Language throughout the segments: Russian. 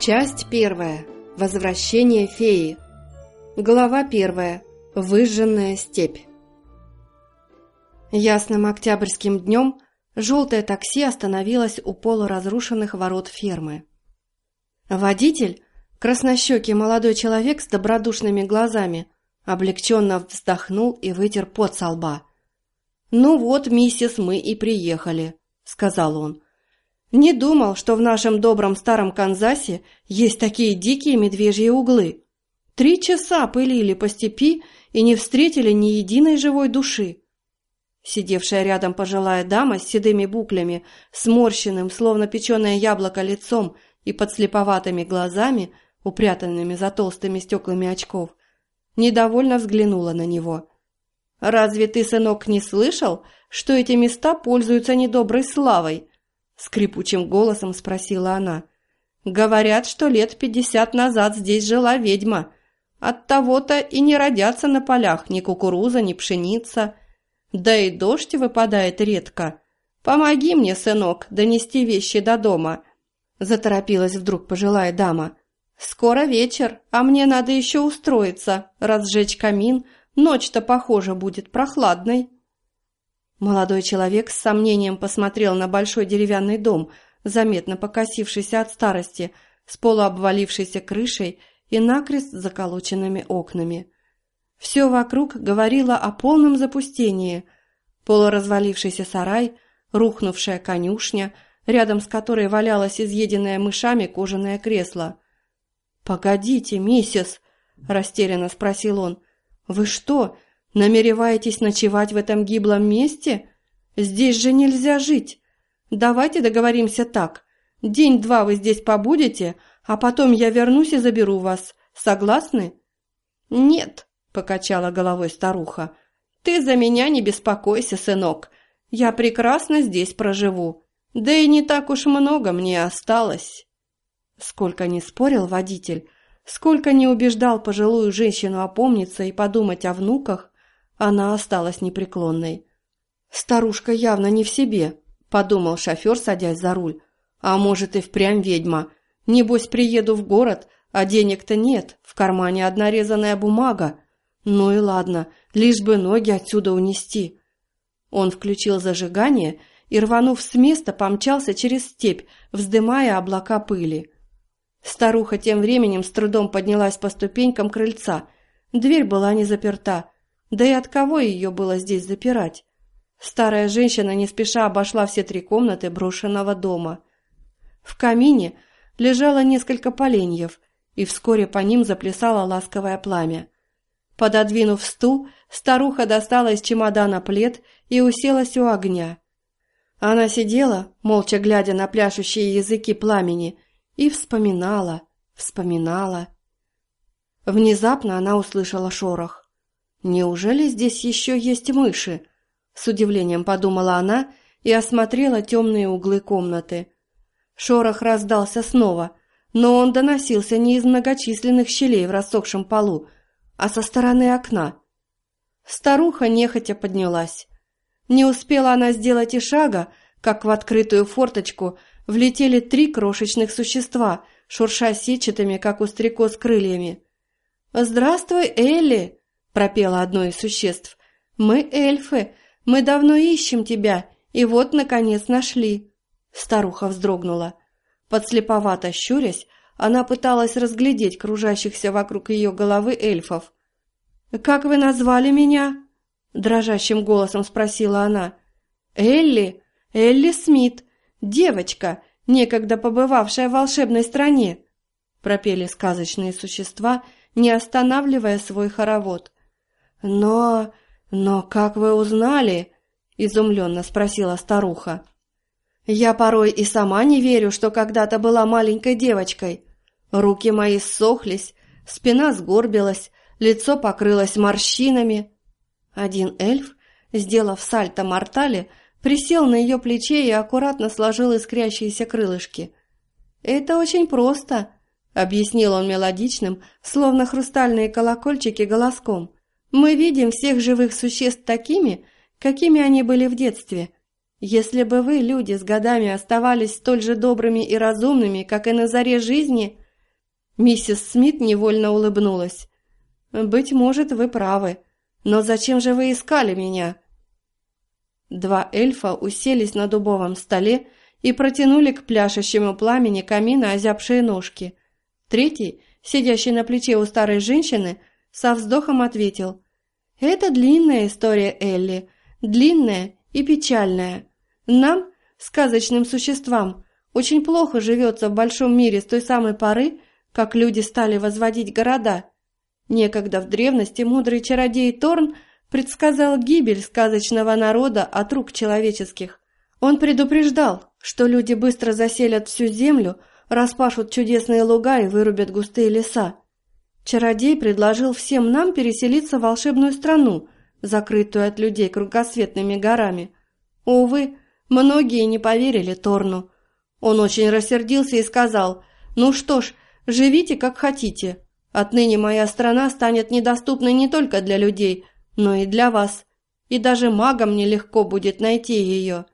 Часть первая. Возвращение феи. Глава первая. Выжженная степь. Ясным октябрьским днем желтое такси остановилось у полуразрушенных ворот фермы. Водитель, краснощекий молодой человек с добродушными глазами, облегченно вздохнул и вытер пот со лба. «Ну вот, миссис, мы и приехали», — сказал он. «Не думал, что в нашем добром старом Канзасе есть такие дикие медвежьи углы. 3 часа пылили по степи и не встретили ни единой живой души». Сидевшая рядом пожилая дама с седыми буклями, сморщенным, словно печеное яблоко, лицом и подслеповатыми глазами, упрятанными за толстыми стеклами очков, недовольно взглянула на него. «Разве ты, сынок, не слышал, что эти места пользуются недоброй славой?» Скрипучим голосом спросила она. «Говорят, что лет 50 назад здесь жила ведьма. Оттого-то и не родятся на полях ни кукуруза, ни пшеница. Да и дождь выпадает редко. Помоги мне, сынок, донести вещи до дома», заторопилась вдруг пожилая дама. «Скоро вечер, а мне надо еще устроиться, разжечь камин. Ночь-то, похоже, будет прохладной». Молодой человек с сомнением посмотрел на большой деревянный дом, заметно покосившийся от старости, с полуобвалившейся крышей и накрест заколоченными окнами. Все вокруг говорило о полном запустении. Полуразвалившийся сарай, рухнувшая конюшня, рядом с которой валялось изъеденное мышами кожаное кресло. «Погодите, миссис», – растерянно спросил он, – «вы что, намереваетесь ночевать в этом гиблом месте? Здесь же нельзя жить. Давайте договоримся так. День-два вы здесь побудете, а потом я вернусь и заберу вас. Согласны?» «Нет», – покачала головой старуха. «Ты за меня не беспокойся, сынок. Я прекрасно здесь проживу. Да и не так уж много мне осталось». Сколько ни спорил водитель, сколько ни убеждал пожилую женщину опомниться и подумать о внуках, она осталась непреклонной. «Старушка явно не в себе», – подумал шофер, садясь за руль. «А может, и впрямь ведьма. Небось, приеду в город, а денег-то нет, в кармане одна резаная бумага. Ну и ладно, лишь бы ноги отсюда унести». Он включил зажигание и, рванув с места, помчался через степь, вздымая облака пыли. Старуха тем временем с трудом поднялась по ступенькам крыльца. Дверь была не заперта. Да и от кого ее было здесь запирать? Старая женщина не спеша обошла все 3 комнаты брошенного дома. В камине лежало несколько поленьев, и вскоре по ним заплясало ласковое пламя. Пододвинув стул, старуха достала из чемодана плед и уселась у огня. Она сидела, молча глядя на пляшущие языки пламени, и вспоминала. Внезапно она услышала шорох. «Неужели здесь еще есть мыши?» С удивлением подумала она и осмотрела темные углы комнаты. Шорох раздался снова, но он доносился не из многочисленных щелей в рассохшем полу, а со стороны окна. Старуха нехотя поднялась. Не успела она сделать и шага, как в открытую форточку влетели 3 крошечных существа, шурша сетчатыми, как у стрекоз, крыльями. «Здравствуй, Элли!» – пропело одно из существ. «Мы эльфы, мы давно ищем тебя, и вот, наконец, нашли!» Старуха вздрогнула. Подслеповато щурясь, она пыталась разглядеть кружащихся вокруг ее головы эльфов. «Как вы назвали меня?» – дрожащим голосом спросила она. «Элли, Элли Смит, девочка, некогда побывавшая в волшебной стране», – пропели сказочные существа, не останавливая свой хоровод. «Но как вы узнали?» – изумленно спросила старуха. «Я порой и сама не верю, что когда-то была маленькой девочкой. Руки мои ссохлись, спина сгорбилась, лицо покрылось морщинами». Один эльф, сделав сальто-мортале, присел на ее плече и аккуратно сложил искрящиеся крылышки. «Это очень просто», — объяснил он мелодичным, словно хрустальные колокольчики, голоском. «Мы видим всех живых существ такими, какими они были в детстве. Если бы вы, люди, с годами оставались столь же добрыми и разумными, как и на заре жизни, Миссис Смит невольно улыбнулась. «Быть может, вы правы. Но зачем же вы искали меня?» Два эльфа уселись на дубовом столе и протянули к пляшущему пламени камина озябшие ножки. Третий, сидящий на плече у старой женщины, со вздохом ответил: «Это длинная история, Элли, длинная и печальная. Нам, сказочным существам, очень плохо живется в большом мире с той самой поры, как люди стали возводить города. Некогда в древности мудрый чародей Торн предсказал гибель сказочного народа от рук человеческих. Он предупреждал, что люди быстро заселят всю землю, распашут чудесные луга и вырубят густые леса. Чародей предложил всем нам переселиться в волшебную страну, закрытую от людей кругосветными горами. Увы, многие не поверили Торну. Он очень рассердился и сказал: «Ну что ж, живите как хотите. Отныне моя страна станет недоступной не только для людей, но и для вас. И даже магам нелегко будет найти ее.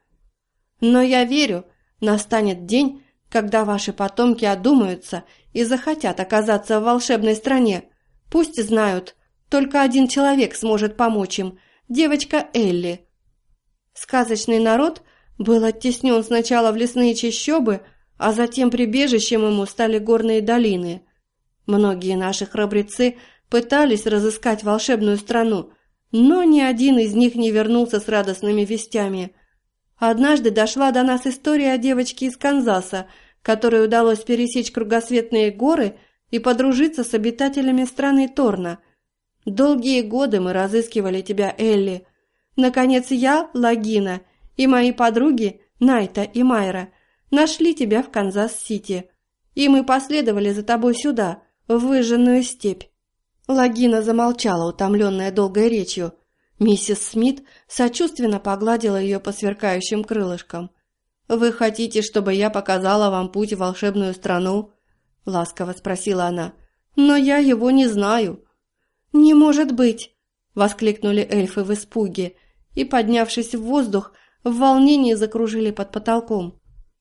Но я верю, настанет день, когда ваши потомки одумаются и захотят оказаться в волшебной стране. Пусть знают, только один человек сможет помочь им – девочка Элли». Сказочный народ был оттеснен сначала в лесные чащобы, а затем прибежищем ему стали горные долины. Многие наши храбрецы пытались разыскать волшебную страну, но ни один из них не вернулся с радостными вестями. Однажды дошла до нас история о девочке из Канзаса, которой удалось пересечь кругосветные горы и подружиться с обитателями страны Торна. Долгие годы мы разыскивали тебя, Элли. Наконец я, Лагина, и мои подруги Найта и Майра нашли тебя в Канзас-Сити, и мы последовали за тобой сюда, в выжженную степь. Лагина замолчала, утомленная долгой речью. Миссис Смит сочувственно погладила ее по сверкающим крылышкам. «Вы хотите, чтобы я показала вам путь в волшебную страну?» — ласково спросила она. «Но я его не знаю». «Не может быть!» — воскликнули эльфы в испуге и, поднявшись в воздух, в волнении закружили под потолком.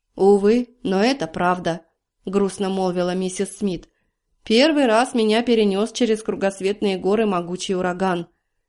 «Увы, но это правда», — грустно молвила миссис Смит. «Первый раз меня перенес через кругосветные горы могучий ураган.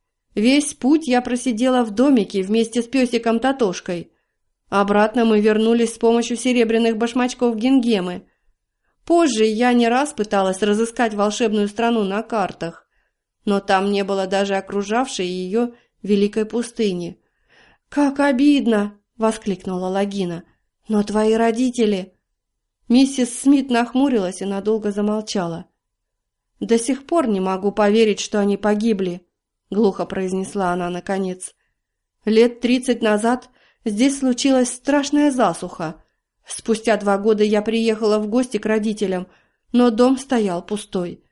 Весь путь я просидела в домике вместе с песиком Татошкой. Обратно мы вернулись с помощью серебряных башмачков Гингемы. Позже я не раз пыталась разыскать волшебную страну на картах, но там не было даже окружавшей ее великой пустыни». «Как обидно!» — воскликнула Лагина. «Но твои родители...» Миссис Смит нахмурилась и надолго замолчала. «До сих пор не могу поверить, что они погибли», — глухо произнесла она наконец. «Лет 30 назад здесь случилась страшная засуха. Спустя 2 года я приехала в гости к родителям, но дом стоял пустой.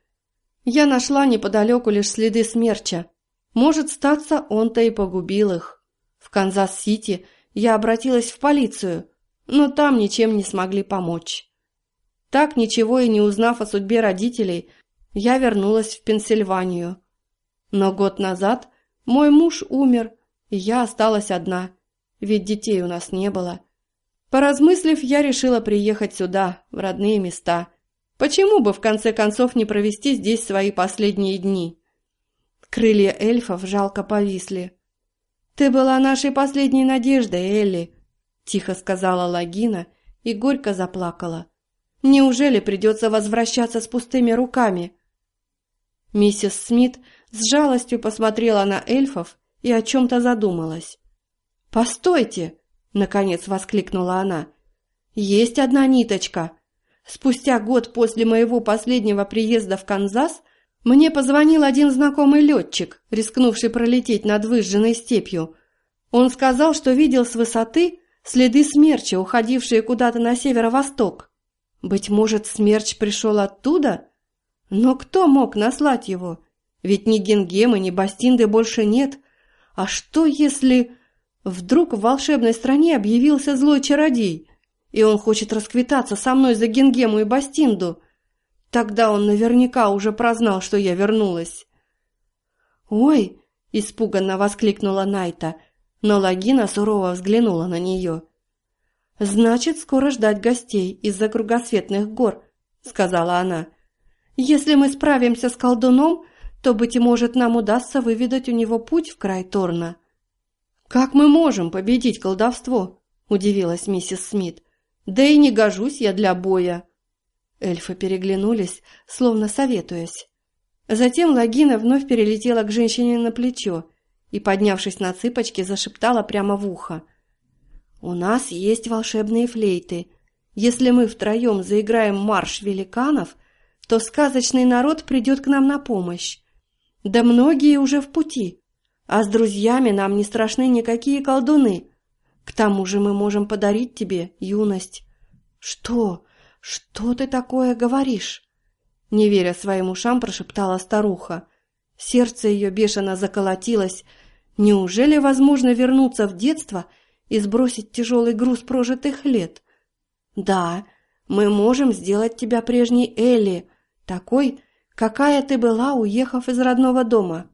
Я нашла неподалеку лишь следы смерча. Может, статься, он-то и погубил их. В Канзас-Сити я обратилась в полицию, но там ничем не смогли помочь. Так, ничего и не узнав о судьбе родителей, я вернулась в Пенсильванию. Но год назад мой муж умер, и я осталась одна, ведь детей у нас не было. Поразмыслив, я решила приехать сюда, в родные места. Почему бы в конце концов не провести здесь свои последние дни?» Крылья эльфов жалко повисли. «Ты была нашей последней надеждой, Элли», — тихо сказала Лагина и горько заплакала. «Неужели придется возвращаться с пустыми руками?» Миссис Смит с жалостью посмотрела на эльфов и о чем-то задумалась. «Постойте!» — наконец воскликнула она. «Есть одна ниточка. Спустя год после моего последнего приезда в Канзас мне позвонил один знакомый летчик, рискнувший пролететь над выжженной степью. Он сказал, что видел с высоты следы смерча, уходившие куда-то на северо-восток. Быть может, смерч пришел оттуда? Но кто мог наслать его? Ведь ни Гингемы, ни Бастинды больше нет. А что если... Вдруг в волшебной стране объявился злой чародей, и он хочет расквитаться со мной за Гингему и Бастинду? Тогда он наверняка уже прознал, что я вернулась». «Ой!» – испуганно воскликнула Найта, но Лагина сурово взглянула на нее. «Значит, скоро ждать гостей из-за кругосветных гор», – сказала она. Если мы справимся с колдуном, то, быть может, нам удастся выведать у него путь в край Торна». «Как мы можем победить колдовство?» – удивилась миссис Смит. «Да и не гожусь я для боя». Эльфы переглянулись, словно советуясь. Затем Лагина вновь перелетела к женщине на плечо и, поднявшись на цыпочки, зашептала прямо в ухо. «У нас есть волшебные флейты. Если мы втроем заиграем марш великанов, то сказочный народ придет к нам на помощь. Да многие уже в пути, а с друзьями нам не страшны никакие колдуны. К тому же мы можем подарить тебе юность». «Что? Что ты такое говоришь?» Не веря своим ушам, прошептала старуха. Сердце ее бешено заколотилось. Неужели возможно вернуться в детство и сбросить тяжелый груз прожитых лет? «Да, мы можем сделать тебя прежней Элли, такой, какая ты была, уехав из родного дома».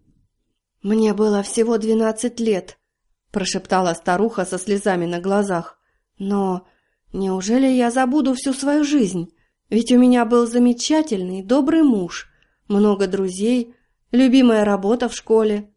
«Мне было всего 12 лет», – прошептала старуха со слезами на глазах. «Но неужели я забуду всю свою жизнь? Ведь у меня был замечательный, добрый муж, много друзей, любимая работа в школе.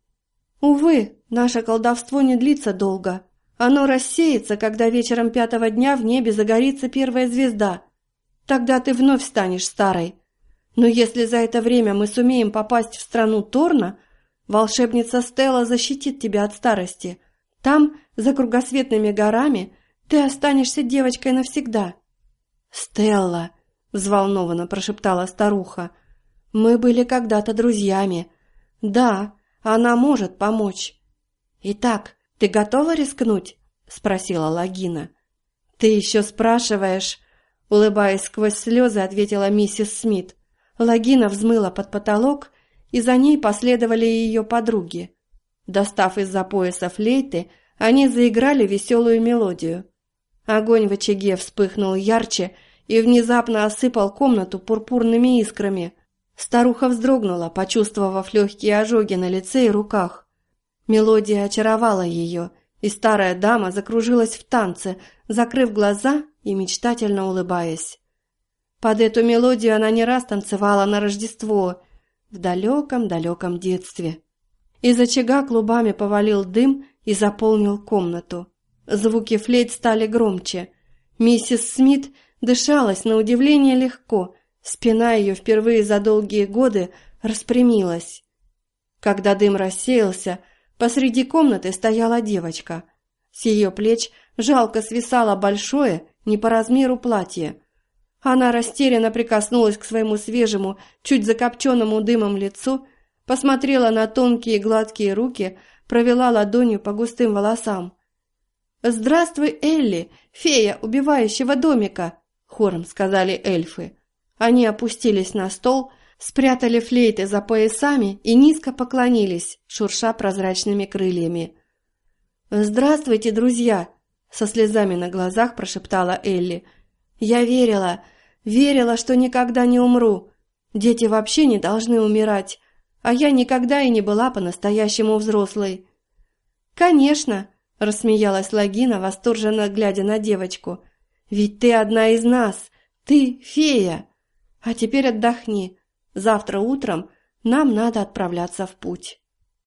Увы, наше колдовство не длится долго. Оно рассеется, когда вечером 5-го дня в небе загорится первая звезда. Тогда ты вновь станешь старой. Но если за это время мы сумеем попасть в страну Торна, волшебница Стелла защитит тебя от старости. Там, за кругосветными горами, ты останешься девочкой навсегда». «Стелла!» – взволнованно прошептала старуха. «Мы были когда-то друзьями. Да, она может помочь». «Итак, ты готова рискнуть?» – спросила Лагина. «Ты еще спрашиваешь?» – улыбаясь сквозь слезы, ответила миссис Смит. Лагина взмыла под потолок, и за ней последовали ее подруги. Достав из-за пояса флейты, они заиграли веселую мелодию. Огонь в очаге вспыхнул ярче и внезапно осыпал комнату пурпурными искрами. Старуха вздрогнула, почувствовав легкие ожоги на лице и руках. Мелодия очаровала ее, и старая дама закружилась в танце, закрыв глаза и мечтательно улыбаясь. Под эту мелодию она не раз танцевала на Рождество, в далеком-далеком детстве. Из очага клубами повалил дым и заполнил комнату. Звуки флейт стали громче. Миссис Смит дышалась на удивление легко, спина ее впервые за долгие годы распрямилась. Когда дым рассеялся, посреди комнаты стояла девочка. С ее плеч жалко свисало большое, не по размеру платье. Она растерянно прикоснулась к своему свежему, чуть закопченному дымом лицу, посмотрела на тонкие гладкие руки, провела ладонью по густым волосам. «Здравствуй, Элли, фея убивающего домика!» – хором сказали эльфы. Они опустились на стол, спрятали флейты за поясами и низко поклонились, шурша прозрачными крыльями. «Здравствуйте, друзья!» – со слезами на глазах прошептала Элли. «Я верила, что никогда не умру. Дети вообще не должны умирать, а я никогда и не была по-настоящему взрослой». «Конечно!» – рассмеялась Лагина, восторженно глядя на девочку. «Ведь ты одна из нас, ты фея. А теперь отдохни. Завтра утром нам надо отправляться в путь».